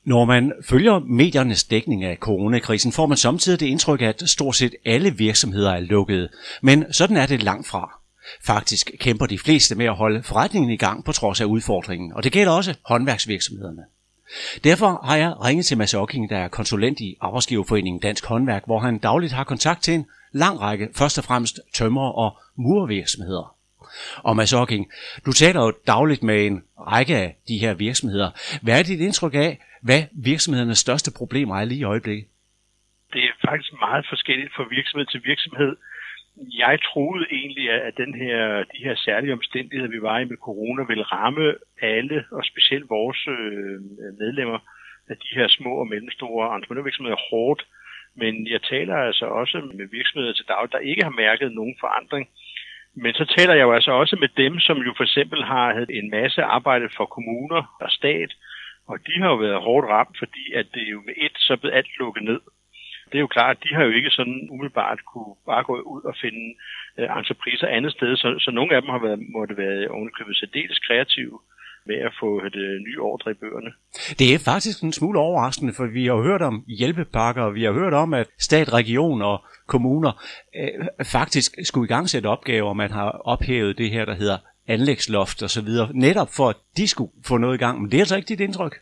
Når man følger mediernes dækning af coronakrisen, får man samtidig det indtryk, at stort set alle virksomheder er lukkede. Men sådan er det langt fra. Faktisk kæmper de fleste med at holde forretningen i gang på trods af udfordringen, og det gælder også håndværksvirksomhederne. Derfor har jeg ringet til Mads Ocking, der er konsulent i Arbejdsgiverforeningen Dansk Håndværk, hvor han dagligt har kontakt til en lang række, først og fremmest tømrer- og murervirksomheder. Og Mads Ocking, du taler jo dagligt med en række af de her virksomheder. Hvad er dit indtryk af, hvad virksomhedernes største problemer er lige i øjeblikket? Det er faktisk meget forskelligt fra virksomhed til virksomhed. Jeg troede egentlig, at de her særlige omstændigheder, vi var i med corona, ville ramme alle, og specielt vores medlemmer af de her små og mellemstore entreprenørvirksomheder hårdt. Men jeg taler altså også med virksomheder til daglig, der ikke har mærket nogen forandring. Men så taler jeg jo altså også med dem, som jo for eksempel har en masse arbejde for kommuner og stat, og de har jo været hårdt ramt, fordi at det jo med så blevet alt lukket ned. Det er jo klart, at de har jo ikke sådan umiddelbart kunne bare gå ud og finde entrepriser andet sted, så nogle af dem har måtte være ovenikøbet særdeles kreative med at få nye ordre i bøgerne. Det er faktisk en smule overraskende, for vi har jo hørt om hjælpepakker, og vi har hørt om, at stat, region og kommuner faktisk skulle i gang sætte opgaver, man har ophævet det her, der hedder anlægsloft og så videre, netop for at de skulle få noget i gang. Men det er altså ikke dit indtryk?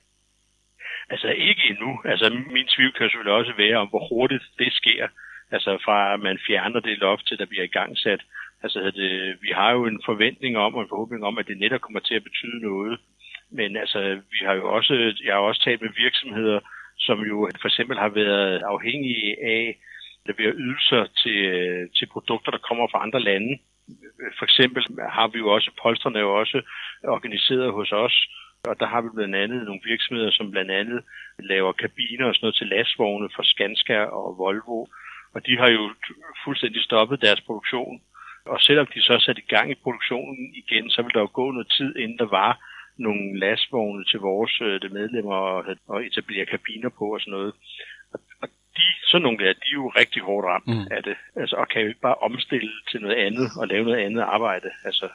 Altså ikke endnu. Altså min tvivl kan selvfølgelig også være om, hvor hurtigt det sker. Altså fra at man fjerner det loft til, der bliver igangsat. Altså vi har jo en forventning om og en forhåbning om, at det netop kommer til at betyde noget. Men altså jeg har også talt med virksomheder, som jo for eksempel har været afhængige af at levere ydelser til produkter, der kommer fra andre lande. For eksempel har vi jo også, polstrene jo også organiseret hos os, og der har vi blandt andet nogle virksomheder, som blandt andet laver kabiner og sådan noget til lastvogne for Skanska og Volvo, og de har jo fuldstændig stoppet deres produktion. Og selvom de så satte i gang i produktionen igen, så vil der jo gå noget tid, inden der var nogle lastvogne til vores medlemmer og etablere kabiner på og sådan noget. Og sådan nogle der, de er jo rigtig hårdt ramt af det, altså, og kan jo ikke bare omstille til noget andet og lave noget andet arbejde. Altså,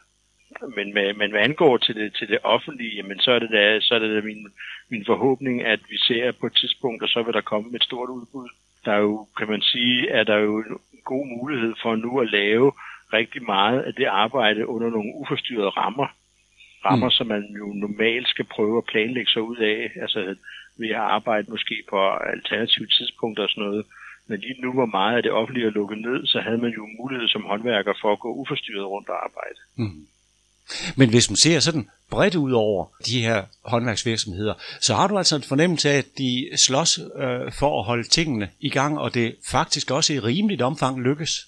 men hvad angår til det offentlige, jamen, så er det da min forhåbning, at vi ser på et tidspunkt, og så vil der komme et stort udbud. Der er jo, kan man sige, er der jo en god mulighed for nu at lave rigtig meget af det arbejde under nogle uforstyrrede rammer, som man jo normalt skal prøve at planlægge sig ud af, altså ved at arbejde måske på alternative tidspunkter og sådan noget. Men lige nu, hvor meget af det offentlige er lukket ned, så havde man jo mulighed som håndværker for at gå uforstyrret rundt og arbejde. Men hvis man ser sådan bredt ud over de her håndværksvirksomheder, så har du altså en fornemmelse af, at de slås for at holde tingene i gang, og det faktisk også i rimeligt omfang lykkes?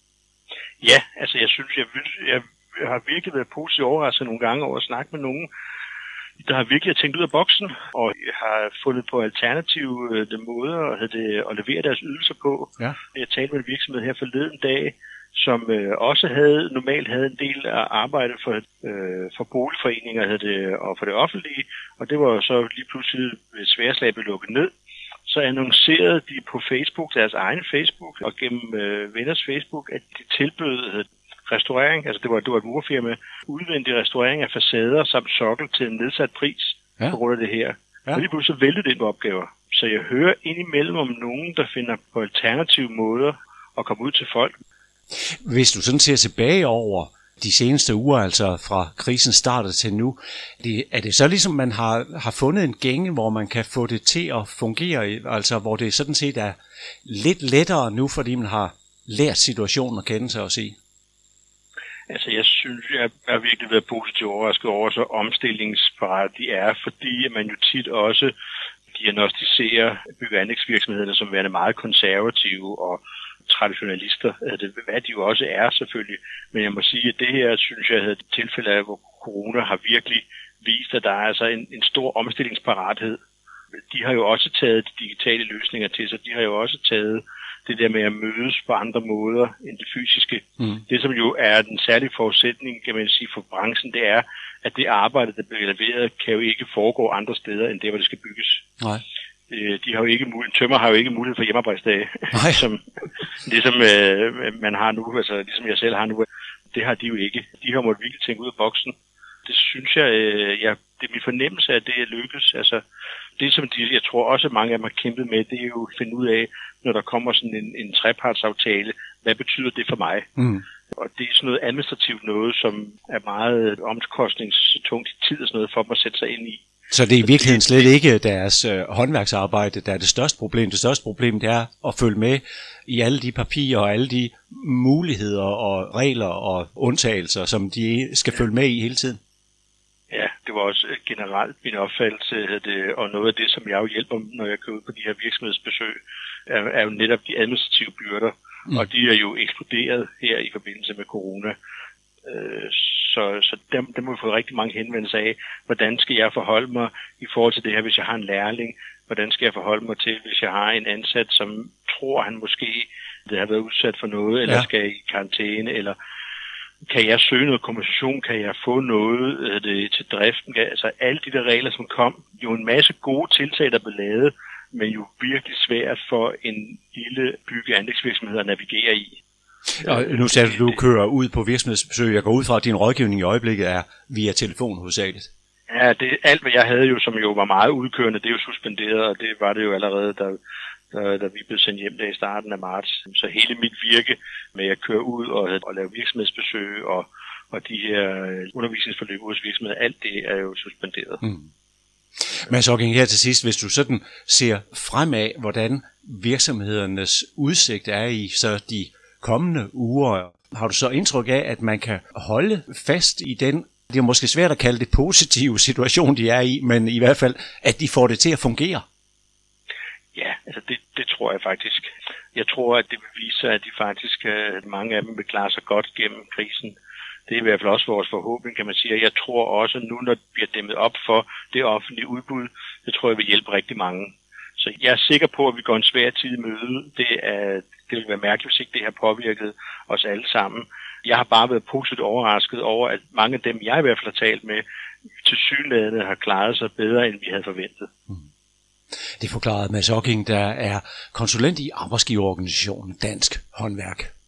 Ja, altså jeg synes, jeg har virkelig været positivt overrasket nogle gange over at snakke med nogen, der har virkelig tænkt ud af boksen, og har fundet på alternative måder at levere deres ydelser på. Ja. Jeg talte med en virksomhed her forleden dag, som også normalt havde en del af arbejde for boligforeninger og for det offentlige, og det var så lige pludselig sværslag blev lukket ned. Så annoncerede de på Facebook, deres egen Facebook, og gennem venners Facebook, at de tilbød restaurering, altså det var et murfirma, udvendig restaurering af facader samt sokkel til en nedsat pris på grund af det her. Ja. Og lige pludselig væltede det på opgaver. Så jeg hører indimellem om nogen, der finder på alternative måder at komme ud til folk. Hvis du sådan ser tilbage over de seneste uger, altså fra krisen startede til nu, er det så ligesom, man har fundet en gænge, hvor man kan få det til at fungere, altså hvor det sådan set er lidt lettere nu, fordi man har lært situationen at kende sig og se? Altså jeg synes, jeg har virkelig været positivt overrasket over, så omstillingsparat de er, fordi man jo tit også diagnostiserer bygge- og anlægsvirksomhederne som værende meget konservative og traditionalister, hvad de jo også er selvfølgelig. Men jeg må sige, at det her, synes jeg, er et tilfælde af, hvor corona har virkelig vist, at der er altså en stor omstillingsparathed. De har jo også taget de digitale løsninger til sig. De har jo også taget det der med at mødes på andre måder end det fysiske. Det, som jo er den særlige forudsætning, kan man sige, for branchen, det er, at det arbejde, der bliver leveret, kan jo ikke foregå andre steder, end det, hvor det skal bygges. Nej. En tømmer har jo ikke mulighed for hjemmearbejdsdage, ligesom man har nu, altså ligesom jeg selv har nu. Det har de jo ikke. De har måttet virkelig tænke ud af boksen. Det synes jeg, det er min fornemmelse, at det er lykkes. Altså, det som jeg tror også mange af dem har kæmpet med, det er jo at finde ud af, når der kommer sådan en trepartsaftale, hvad betyder det for mig? Og det er sådan noget administrativt noget, som er meget omkostningstungt i tid og sådan noget for dem at sætte sig ind i. Så det er i virkeligheden slet ikke deres håndværksarbejde, der er det største problem. Det største problem, det er at følge med i alle de papirer og alle de muligheder og regler og undtagelser, som de skal følge med i hele tiden. Ja, det var også generelt min opfattelse, og noget af det, som jeg jo hjælper, når jeg kører ud på de her virksomhedsbesøg, er jo netop de administrative byrder, og de er jo eksploderet her i forbindelse med corona. Så dem har vi fået rigtig mange henvendelser af, hvordan skal jeg forholde mig i forhold til det her, hvis jeg har en lærling, hvordan skal jeg forholde mig til, hvis jeg har en ansat, som tror, han måske har været udsat for noget, eller skal i karantæne, eller kan jeg søge noget kompensation, kan jeg få noget til driften, altså alle de der regler, som kom, jo en masse gode tiltag, der blev lavet, men jo virkelig svært for en lille bygge- og anlægsvirksomhed at navigere i. Og nu sagde du kører ud på virksomhedsbesøg. Jeg går ud fra, at din rådgivning i øjeblikket er via telefon hovedsageligt. Ja, alt hvad jeg havde jo, som jo var meget udkørende, det er jo suspenderet, og det var det jo allerede, da vi blev sendt hjem der i starten af marts. Så hele mit virke med at køre ud og lave virksomhedsbesøg og de her undervisningsforløb hos virksomheder, alt det er jo suspenderet. Mads Ocking, her til sidst, hvis du sådan ser fremad, hvordan virksomhedernes udsigt er i så de kommende uger, har du så indtryk af, at man kan holde fast i den, det er måske svært at kalde det positive situation, de er i, men i hvert fald, at de får det til at fungere? Ja, altså det tror jeg faktisk. Jeg tror, at det vil vise sig, at de faktisk, mange af dem vil klare sig godt gennem krisen. Det er i hvert fald også vores forhåbning, kan man sige. Jeg tror også, nu når det bliver dæmmet op for det offentlige udbud, det tror jeg vil hjælpe rigtig mange. Så jeg er sikker på, at vi går en svær tid i møde. Det vil være mærkeligt, hvis ikke det har påvirket os alle sammen. Jeg har bare været positivt overrasket over, at mange af dem, jeg i hvert fald har talt med, tilsyneladende har klaret sig bedre, end vi havde forventet. Det forklarede Mads Ocking, der er konsulent i arbejdsgiverorganisationen Dansk Håndværk.